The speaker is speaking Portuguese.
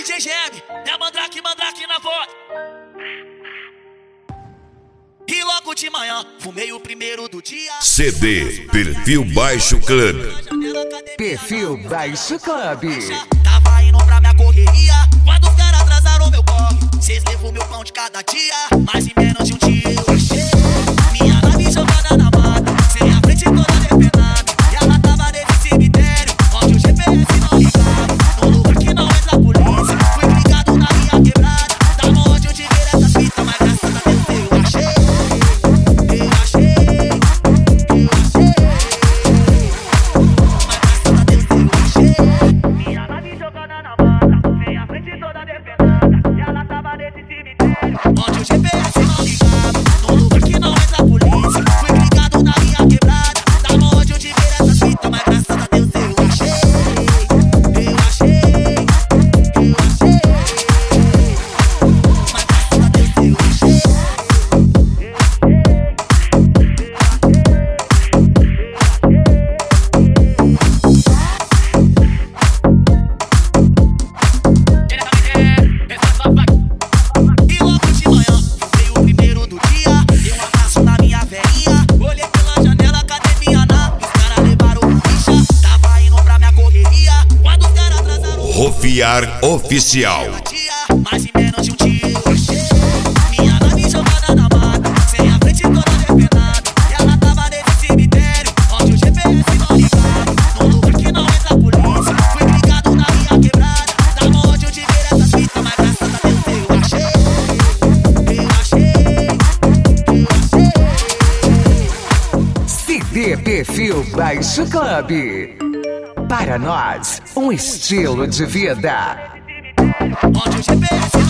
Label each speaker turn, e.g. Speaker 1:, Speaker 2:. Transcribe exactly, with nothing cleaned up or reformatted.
Speaker 1: D J G M, é Mandrake, Mandrake na voz. E logo de manhã, fumei o primeiro do dia.
Speaker 2: C D Perfil Baixo Club.
Speaker 3: Perfil Baixo Club.
Speaker 1: Tava indo pra minha correria, quando os caras atrasaram meu corre. Cês levou meu pão de cada dia, mas em menos de um dia eu achei minha nave jogada na mata, sem a frente toda depenada. E ela tava nesse cemitério, onde o G P S não ligava, no lugar que não entra a polícia. Fui ligado na minha quebrada, tava onde eu tive essa fita, mas graças a Deus eu achei. Eu achei, eu achei, mas graças a Deus eu achei minha nave jogada na mata, sem a frente toda depenada. E ela tava nesse cemitério, onde o G P S não ligava, no lugar que não entra a polícia. Fui ligado na minha quebrada, tava onde eu tive essa fita, mas graças a Deus eu achei. Eu achei, eu achei, mas graças a Deus eu achei. E logo de manhã, veio o primeiro do dia. Dei um abraço na minha velhinha, olhei pela janela, cadê minha nave? Os caras levaram o bicha, tava indo pra minha correria, quando os caras atrasaram o
Speaker 2: Rofiar Oficial.
Speaker 1: dia, mas em menos de um dia eu achei minha nave jogada na mata, sem a frente toda depenada. E ela tava nesse cemitério, onde o G P S não ligava, no lugar que não entra a polícia. Fui ligado na minha quebrada, tava onde eu tive essa fita, mas graças a Deus eu achei. Eu achei, eu achei.
Speaker 3: C D Perfil Baixo Club. Para nós, um estilo de vida.
Speaker 1: Onde o G P S